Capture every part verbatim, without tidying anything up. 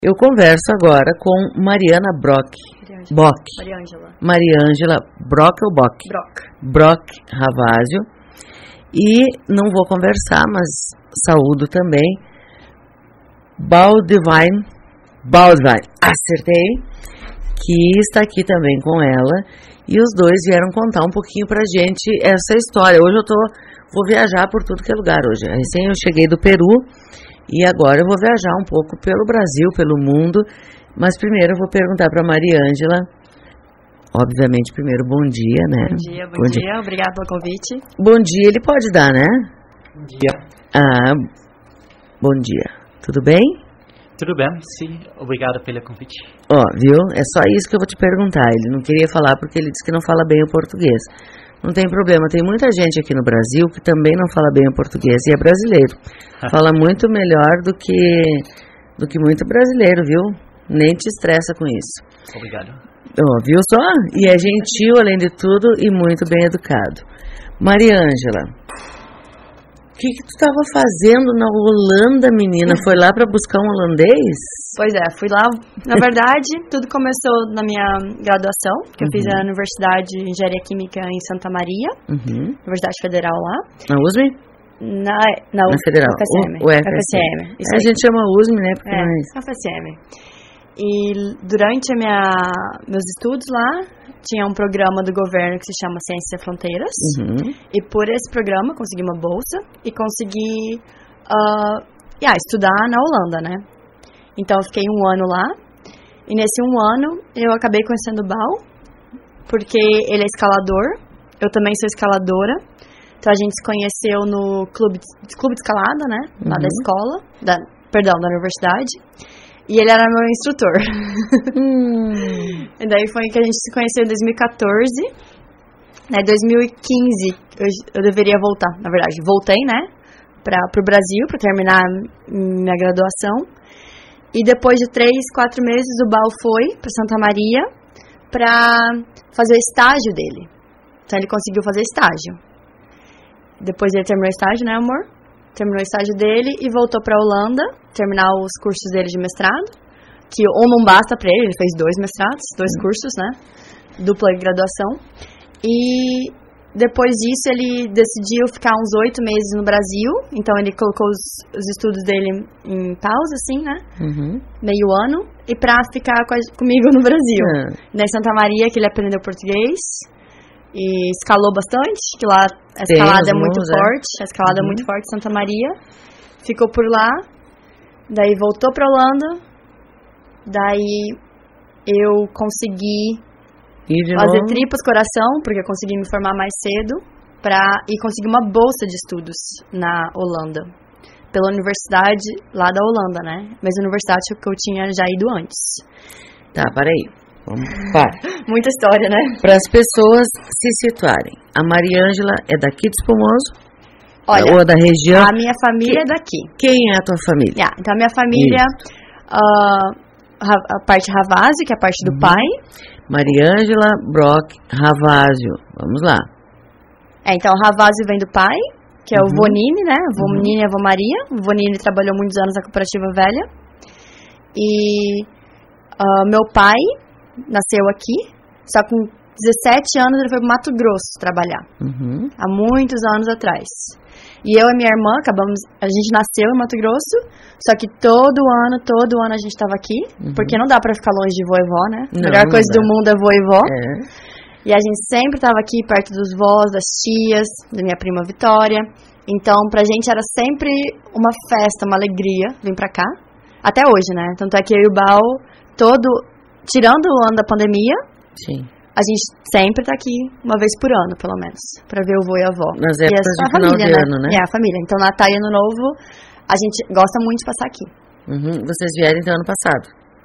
Eu converso agora com Mariana Brock. Bock. Mariângela. Mariângela Brock ou Bock? Brock. Brock Ravásio. E não vou conversar, mas saúdo também. Baldwin, Baldwin, acertei, que está aqui também com ela. E os dois vieram contar um pouquinho pra gente essa história. Hoje eu tô, vou viajar por tudo que é lugar hoje. Recém eu cheguei do Peru. E agora eu vou viajar um pouco pelo Brasil, pelo mundo, mas primeiro eu vou perguntar para a Mariângela, obviamente primeiro bom dia, né? Bom dia, bom, bom dia. dia, obrigada pelo convite. Bom dia, ele pode dar, né? Bom dia. Ah, bom dia, tudo bem? Tudo bem, sim, obrigado pelo convite. Ó, viu, é só isso que eu vou te perguntar, ele não queria falar porque ele disse que não fala bem o português. Não tem problema, tem muita gente aqui no Brasil que também não fala bem o português e é brasileiro. Fala muito melhor do que, do que muito brasileiro, viu? Nem te estressa com isso. Obrigado. Oh, viu só? E é gentil, além de tudo, e muito bem educado. Mariângela, o que, que tu estava fazendo na Holanda, menina? Foi lá para buscar um holandês? Pois é, fui lá. Na verdade, tudo começou na minha graduação, que eu uhum. fiz a Universidade de Engenharia Química em Santa Maria, uhum. Universidade Federal lá. Na U S M? Na, na, na Federal. F S M. O, o F S M. F S M. É, a gente chama U S M, né? Porque é, mais... F S M. E durante a minha, meus estudos lá, tinha um programa do governo que se chama Ciências Sem Fronteiras. Uhum. E por esse programa, consegui uma bolsa e consegui uh, yeah, estudar na Holanda, né? Então, eu fiquei um ano lá. E nesse um ano, eu acabei conhecendo o Bal, porque ele é escalador. Eu também sou escaladora. Então, a gente se conheceu no clube, clube de escalada, né? Lá uhum. da escola. Da, perdão, da universidade. E ele era meu instrutor. Hum. E daí foi que a gente se conheceu em dois mil e quatorze. Em dois mil e quinze, eu, eu deveria voltar, na verdade. Voltei, né? Para o Brasil, para terminar minha graduação. E depois de três, quatro meses, o Bal foi para Santa Maria para fazer o estágio dele. Então, ele conseguiu fazer estágio. Depois ele terminou o estágio, né, amor? Terminou o estágio dele e voltou para a Holanda, terminar os cursos dele de mestrado. Que ou não basta para ele, ele fez dois mestrados, dois cursos, né? Dupla graduação. E depois disso, ele decidiu ficar uns oito meses no Brasil. Então, ele colocou os, os estudos dele em pausa, assim, né? Uhum. Meio ano. E pra ficar com a, comigo no Brasil. Uhum. Na Santa Maria, que ele aprendeu português. E escalou bastante, que lá a escalada Tem, é muito é. forte. A escalada uhum. é muito forte em Santa Maria. Ficou por lá. Daí, voltou pra Holanda. Daí, eu consegui... fazer novo. tripas coração, porque eu consegui me formar mais cedo pra, e consegui uma bolsa de estudos na Holanda, pela universidade lá da Holanda, né? Mas a universidade que eu tinha já ido antes. Tá, peraí. Vamos, para. Muita história, né? Para as pessoas se situarem. A Mariângela é daqui de Espumoso? Olha, ou da região? A minha família que, é daqui. Quem é a tua família? Yeah, então, a minha família, uh, a parte Ravásio, que é a parte do uhum. pai. Mariângela Brock Ravásio. Vamos lá. É, então, Ravásio vem do pai, que é uhum. o Vonini, né? Vonini uhum. e a Vô Maria. O Vonini trabalhou muitos anos na Cooperativa Velha. E uh, meu pai nasceu aqui, só com dezessete anos ele foi pro Mato Grosso trabalhar. Uhum. Há muitos anos atrás. E eu e minha irmã, acabamos, a gente nasceu em Mato Grosso, só que todo ano, todo ano a gente estava aqui, uhum. porque não dá pra ficar longe de vô e vó, né? A melhor coisa do mundo é vô e vó. É. E a gente sempre estava aqui perto dos vós, das tias, da minha prima Vitória. Então, pra gente era sempre uma festa, uma alegria vir pra cá. Até hoje, né? Tanto é que eu e o Bal, todo, tirando o ano da pandemia, Sim. a gente sempre tá aqui, uma vez por ano, pelo menos, pra ver o vô e a avó. Nas épocas de final família, de né? ano, né? É, a família. Então, Natal e Ano Novo, a gente gosta muito de passar aqui. Uhum. Vocês vieram, então, ano passado?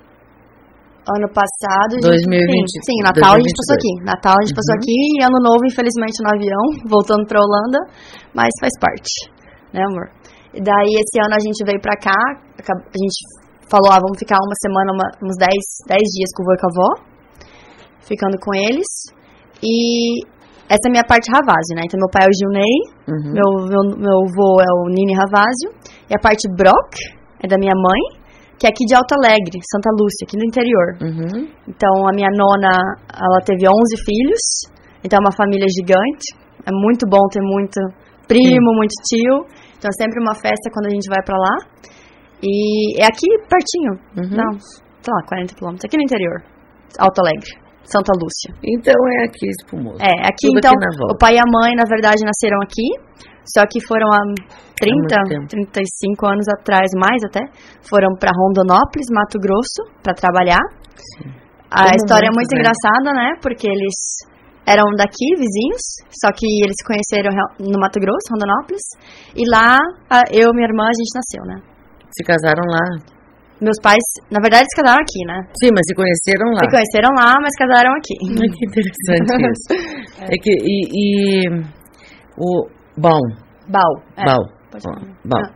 Ano passado, dois mil e vinte, sim, sim, Natal dois mil e vinte e dois. A gente passou aqui. Natal a gente uhum. passou aqui e Ano Novo, infelizmente, no avião, voltando pra Holanda, mas faz parte, né, amor? E daí, esse ano a gente veio pra cá, a gente falou, ah, vamos ficar uma semana, uma, uns dez dias com o vô e com a avó, ficando com eles. E essa é a minha parte Ravásio, né? Então, meu pai é o Gilney, uhum. meu, meu, meu avô é o Nini Ravásio, e a parte Brock é da minha mãe, que é aqui de Alto Alegre, Santa Lúcia, aqui no interior. Uhum. Então, a minha nona, ela teve onze filhos, então é uma família gigante. É muito bom ter muito primo, Sim. muito tio. Então, é sempre uma festa quando a gente vai pra lá. E é aqui pertinho, uhum. não, sei lá, quarenta quilômetros, aqui no interior, Alto Alegre, Santa Lúcia. Então é aqui Espumoso. É, aqui Tudo então, aqui o pai e a mãe, na verdade, nasceram aqui, só que foram há trinta, trinta e cinco anos atrás, mais até, foram para Rondonópolis, Mato Grosso, para trabalhar. Sim. A Como história é muito né? engraçada, né, porque eles eram daqui, vizinhos, só que eles se conheceram no Mato Grosso, Rondonópolis, e lá, eu e minha irmã, a gente nasceu, né. Se casaram lá? Meus pais, na verdade, se casaram aqui, né? Sim, mas se conheceram lá. Se conheceram lá, mas casaram aqui. Que interessante isso. é. é que, e, e o Bom. Bal. É. Bal. Bal. Ah.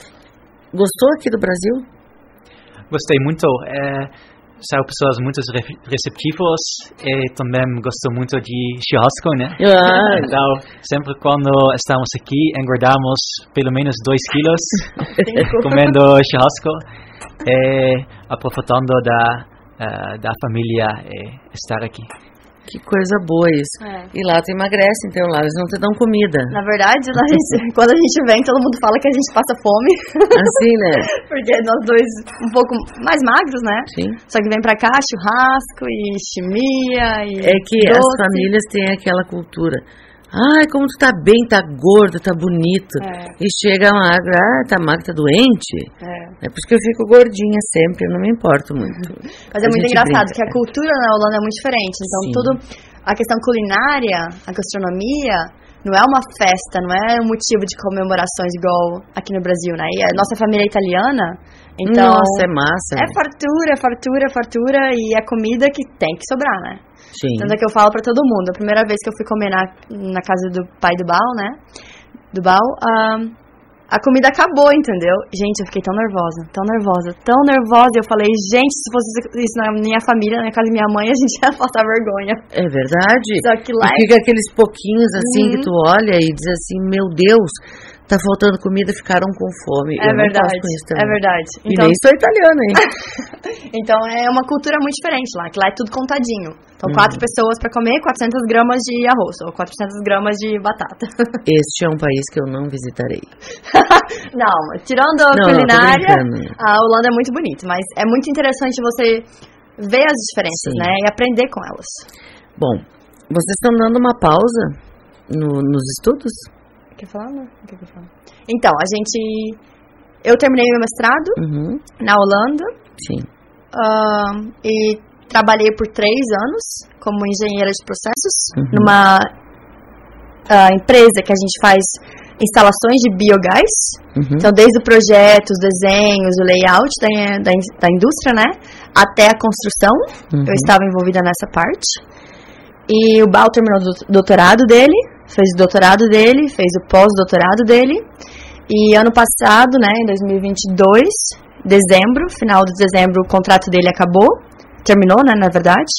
Gostou aqui do Brasil? Gostei muito. É, são pessoas muito receptivas e também gosto muito de churrasco, né? Ah. Então, sempre quando estamos aqui, engordamos pelo menos dois quilos comendo churrasco e aproveitando da, uh, da família e estar aqui. Que coisa boa isso. É. E lá tu emagrece, então lá eles não te dão comida. Na verdade, lá a gente, quando a gente vem, todo mundo fala que a gente passa fome. Assim, né? Porque nós dois um pouco mais magros, né? Sim. Só que vem pra cá churrasco e chimia e É que doce. As famílias têm aquela cultura. Ai, como tu tá bem, tá gordo, tá bonito. É. E chega magro, ah, tá magro, tá doente. É. É por isso que eu fico gordinha sempre, eu não me importo muito. Mas é muito engraçado, brinca. Que a cultura na Holanda é muito diferente. Então, Sim. tudo, a questão culinária, a gastronomia, não é uma festa, não é um motivo de comemorações igual aqui no Brasil, né? E a nossa família é italiana, então... Nossa, é massa. É fartura, fartura, fartura, e é comida que tem que sobrar, né? Sim. Tanto é que eu falo pra todo mundo. A primeira vez que eu fui comer na, na casa do pai do Bal, né? Do Bal, um, a comida acabou, entendeu? Gente, eu fiquei tão nervosa, tão nervosa, tão nervosa. Eu falei, gente, se fosse isso na minha família, na casa da minha mãe, a gente ia passar vergonha. É verdade. Só que lá... E fica aqueles pouquinhos assim uhum. que tu olha e diz assim, meu Deus, tá faltando comida, ficaram com fome. É eu verdade, não com isso também. é verdade. Então... E nem sou italiana, hein? Então é uma cultura muito diferente lá, que lá é tudo contadinho. Então uhum. quatro pessoas para comer, quatrocentas gramas de arroz, ou quatrocentas gramas de batata. Este é um país que eu não visitarei. Não, tirando a não, culinária, não, a Holanda é muito bonita, mas é muito interessante você ver as diferenças, Sim. né, e aprender com elas. Bom, vocês estão dando uma pausa no, nos estudos? Quer falar? Não? O que eu falo? Então, a gente... Eu terminei meu mestrado uhum. na Holanda. Sim. Uh, e trabalhei por três anos como engenheira de processos uhum. numa uh, empresa que a gente faz instalações de biogás. Uhum. Então, desde o projeto, os desenhos, o layout da, da, da indústria, né? Até a construção. Uhum. Eu estava envolvida nessa parte. E o Bal terminou o doutorado dele, fez o doutorado dele, fez o pós-doutorado dele. E ano passado, né, em dois mil e vinte e dois, dezembro, final de dezembro, o contrato dele acabou. Terminou, né, na verdade.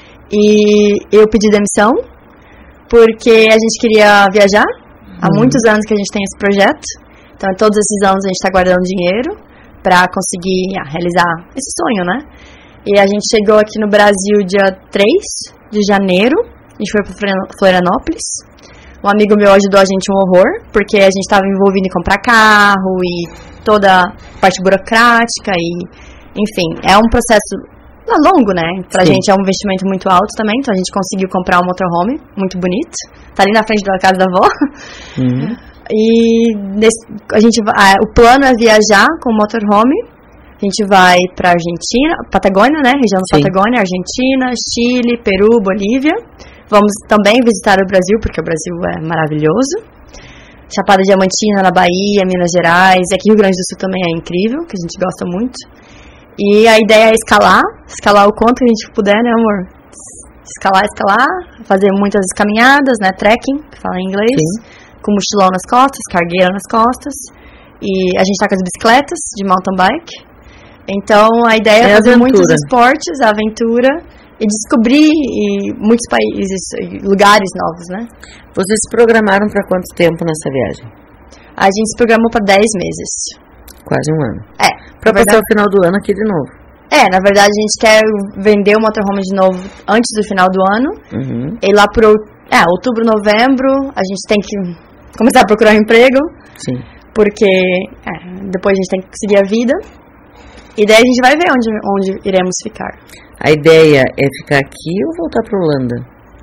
E eu pedi demissão, porque a gente queria viajar. Há uhum. muitos anos que a gente tem esse projeto. Então, todos esses anos a gente está guardando dinheiro para conseguir ah, realizar esse sonho, né? E a gente chegou aqui no Brasil dia três de janeiro. A gente foi para Florianópolis. Um amigo meu ajudou a gente um horror, porque a gente estava envolvido em comprar carro e toda a parte burocrática e, enfim, é um processo longo, né? Pra Sim. gente é um investimento muito alto também, então a gente conseguiu comprar um motorhome muito bonito. Tá ali na frente da casa da avó. Uhum. E nesse, a gente, a, o plano é viajar com o motorhome. A gente vai pra Argentina, Patagônia, né? Região da Patagônia, Argentina, Chile, Peru, Bolívia. Vamos também visitar o Brasil, porque o Brasil é maravilhoso. Chapada Diamantina, na Bahia, Minas Gerais. E aqui Rio Grande do Sul também é incrível, que a gente gosta muito. E a ideia é escalar, escalar o quanto que a gente puder, né, amor? Escalar, escalar, fazer muitas caminhadas, né, trekking, que fala em inglês. Sim. Com mochilão nas costas, cargueira nas costas. E a gente tá com as bicicletas de mountain bike. Então, a ideia é, é fazer muitos esportes, a aventura... E descobrir e muitos países, lugares novos, né? Vocês se programaram para quanto tempo nessa viagem? A gente se programou para dez meses. Quase um ano. É. Para passar o final do ano aqui de novo. É, na verdade a gente quer vender o motorhome de novo antes do final do ano. Uhum. E lá pro é, outubro, novembro, a gente tem que começar a procurar um emprego. Sim. Porque é, depois a gente tem que seguir a vida. E daí a gente vai ver onde, onde iremos ficar. A ideia é ficar aqui ou voltar para Holanda?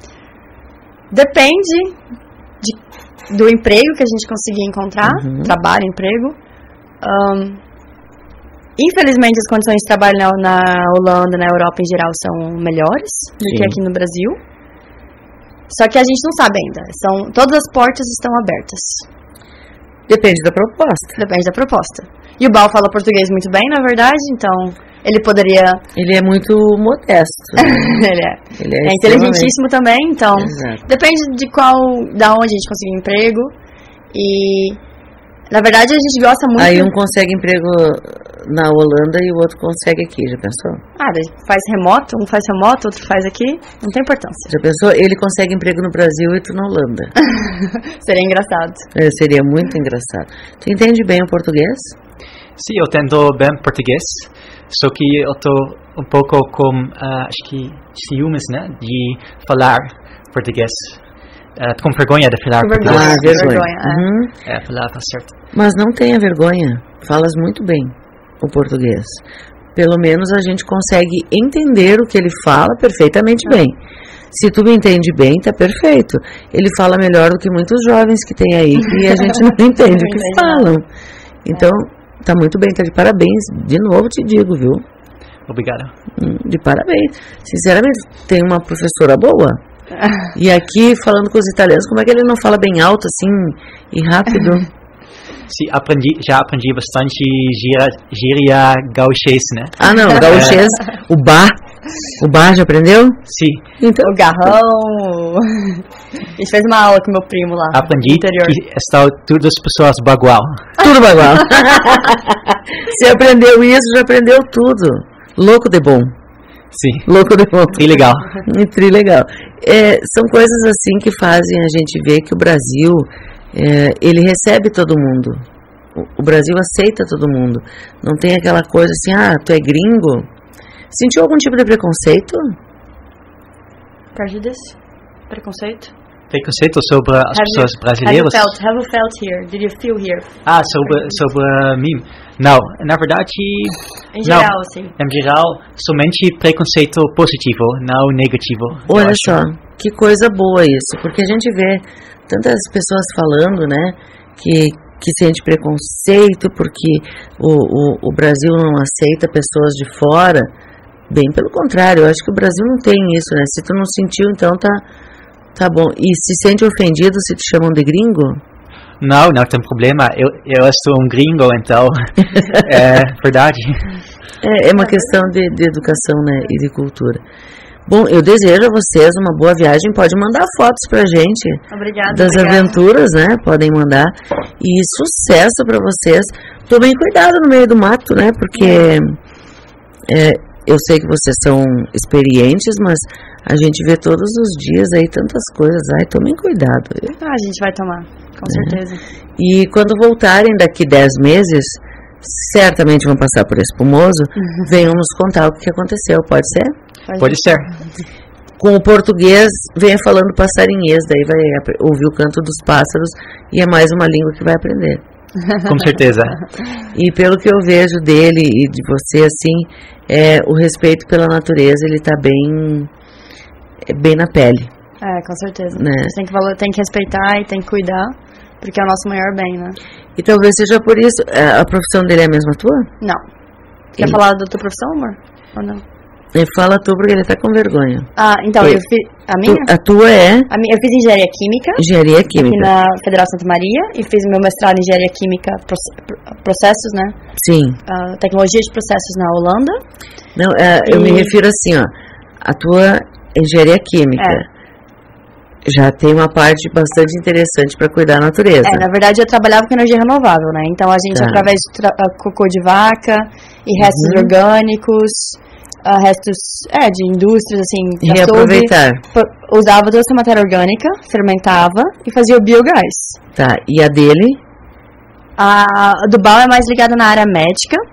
Depende de, do emprego que a gente conseguir encontrar. Uhum. Trabalho, emprego. Um, Infelizmente, as condições de trabalho na, na Holanda, na Europa em geral, são melhores do Sim. que aqui no Brasil. Só que a gente não sabe ainda. São, todas as portas estão abertas. Depende da proposta. Depende da proposta. E o Bal fala português muito bem, na verdade, então ele poderia... Ele é muito modesto. Né? ele é, ele é, é inteligentíssimo também, então... Exato. Depende de qual, da onde a gente conseguir emprego. E... Na verdade, a gente gosta muito... Aí um consegue emprego na Holanda e o outro consegue aqui, já pensou? Ah, faz remoto, um faz remoto, outro faz aqui, não tem importância. Já pensou? Ele consegue emprego no Brasil e tu na Holanda. Seria engraçado. É, seria muito engraçado. Tu entende bem o português? Sim, eu entendo bem português, só que eu estou um pouco com, uh, acho que, ciúmes, né, de falar português. Uh, com vergonha de falar português. Ah, vergonha. vergonha é. Uhum. É, a palavra certa. Mas não tenha vergonha. Falas muito bem o português. Pelo menos a gente consegue entender o que ele fala perfeitamente ah. bem. Se tu me entende bem, tá perfeito. Ele fala melhor do que muitos jovens que tem aí e a gente não entende o que falam. Então, tá muito bem, tá de parabéns. De novo te digo, viu? Obrigado. De parabéns. Sinceramente, tem uma professora boa. E aqui, falando com os italianos, como é que ele não fala bem alto, assim, e rápido? Sim, aprendi, já aprendi bastante gíria, gíria gauchês, né? Ah, não, gauchês, o bar, o bar já aprendeu? Sim. Então, o garrão, a gente fez uma aula com meu primo lá. Aprendi que estão todas as pessoas bagual. Tudo bagual. Você aprendeu isso, já aprendeu tudo. Louco de bom. Sim. Louco de bom. Trilegal. Trilegal. É, são coisas assim que fazem a gente ver que o Brasil, é, ele recebe todo mundo. O, o Brasil aceita todo mundo. Não tem aquela coisa assim, ah, tu é gringo. Sentiu algum tipo de preconceito? Prejudice? Preconceito? Preconceito sobre as have pessoas you, brasileiras? Have you, felt, have you felt here? Did you feel here? Ah, sobre, sobre mim? Não, na verdade... Em geral, não. Sim. Em geral, somente preconceito positivo, não negativo. Olha só, que coisa boa isso, porque a gente vê tantas pessoas falando, né, que, que sente preconceito porque o, o, o Brasil não aceita pessoas de fora. Bem pelo contrário, eu acho que o Brasil não tem isso, né? Se tu não sentiu, então tá... Tá bom. E se sente ofendido se te chamam de gringo? Não, não tem problema. Eu, eu sou um gringo, então é verdade. É, é uma questão de, de educação, né, e de cultura. Bom, eu desejo a vocês uma boa viagem. Pode mandar fotos pra gente. Obrigada. Das obrigada. aventuras, né? Podem mandar. E sucesso pra vocês. Tomem cuidado no meio do mato, né? Porque é, eu sei que vocês são experientes, mas a gente vê todos os dias aí tantas coisas. Ai, tomem cuidado. Ah, a gente vai tomar, com é. certeza. E quando voltarem daqui dez meses, certamente vão passar por Espumoso, uhum. venham nos contar o que aconteceu. Pode ser? Pode, Pode ser. Com o português, venha falando passarinhês, daí vai ouvir o canto dos pássaros e é mais uma língua que vai aprender. Com certeza. E pelo que eu vejo dele e de você, assim, é, o respeito pela natureza, ele está bem, é, bem na pele. É, com certeza. Né? A gente tem que, valor, tem que respeitar e tem que cuidar, porque é o nosso maior bem, né? E talvez seja por isso, a profissão dele é a mesma tua? Não. Quer e... falar da tua profissão, amor? Ou não? Ele fala tu porque ele tá com vergonha. Ah, então, eu, eu fiz... A minha? Tu, a tua é? A minha, eu fiz Engenharia Química. Engenharia Química. Aqui na Federal Santa Maria. E fiz meu mestrado em Engenharia Química, processos, né? Sim. Uh, tecnologia de processos na Holanda. Não, uh, eu me refiro assim, ó. A tua Engenharia Química... É. Já tem uma parte bastante interessante para cuidar da natureza. É, na verdade eu trabalhava com energia renovável, né? Então a gente, tá. através de tra- cocô de vaca e restos uhum. orgânicos, uh, restos é, de indústrias, assim, reaproveitar. Açougue, usava toda essa matéria orgânica, fermentava e fazia o biogás. Tá, e a dele? A do Bal é mais ligada na área médica,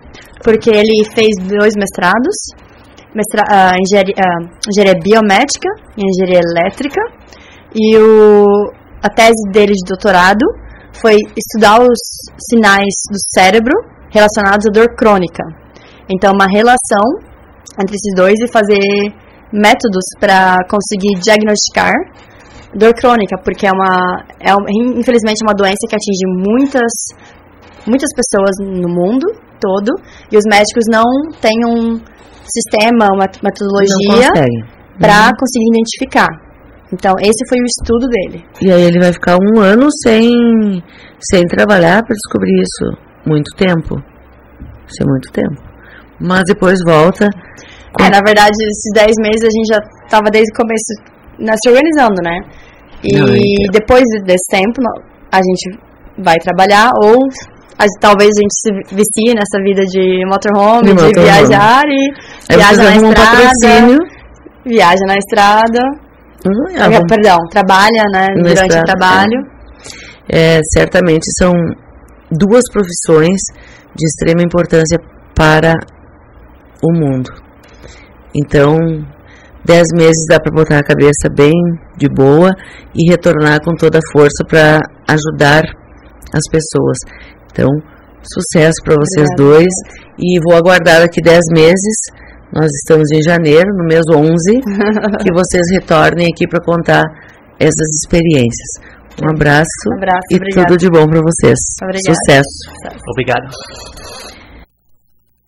porque ele fez dois mestrados, mestra, uh, engenharia, uh, engenharia biomédica e engenharia elétrica, e o, a tese dele de doutorado foi estudar os sinais do cérebro relacionados à dor crônica. Então, uma relação entre esses dois e fazer métodos para conseguir diagnosticar dor crônica, porque é uma, é, infelizmente, é uma doença que atinge muitas, muitas pessoas no mundo todo, e os médicos não têm um sistema, uma metodologia para uhum. conseguir identificar. Então, esse foi o estudo dele. E aí ele vai ficar um ano sem, sem trabalhar para descobrir isso. Muito tempo. Isso é muito tempo. Mas depois volta... Com... É, na verdade, esses dez meses a gente já estava desde o começo né, se organizando, né? E Não, depois desse tempo, a gente vai trabalhar ou... A, talvez a gente se vicie nessa vida de motorhome, de, de motorhome. viajar e é viaja na estrada, um viaja na estrada, uhum, é, perdão, trabalha né, durante estrada, o trabalho. É. É, certamente são duas profissões de extrema importância para o mundo. Então, dez meses dá para botar a cabeça bem de boa e retornar com toda a força para ajudar as pessoas. Então, sucesso para vocês Obrigada. dois. E vou aguardar daqui dez meses, nós estamos em janeiro, no mês onze, que vocês retornem aqui para contar essas experiências. Um abraço, um abraço e obrigada. tudo de bom para vocês. Obrigada. Sucesso. Obrigado.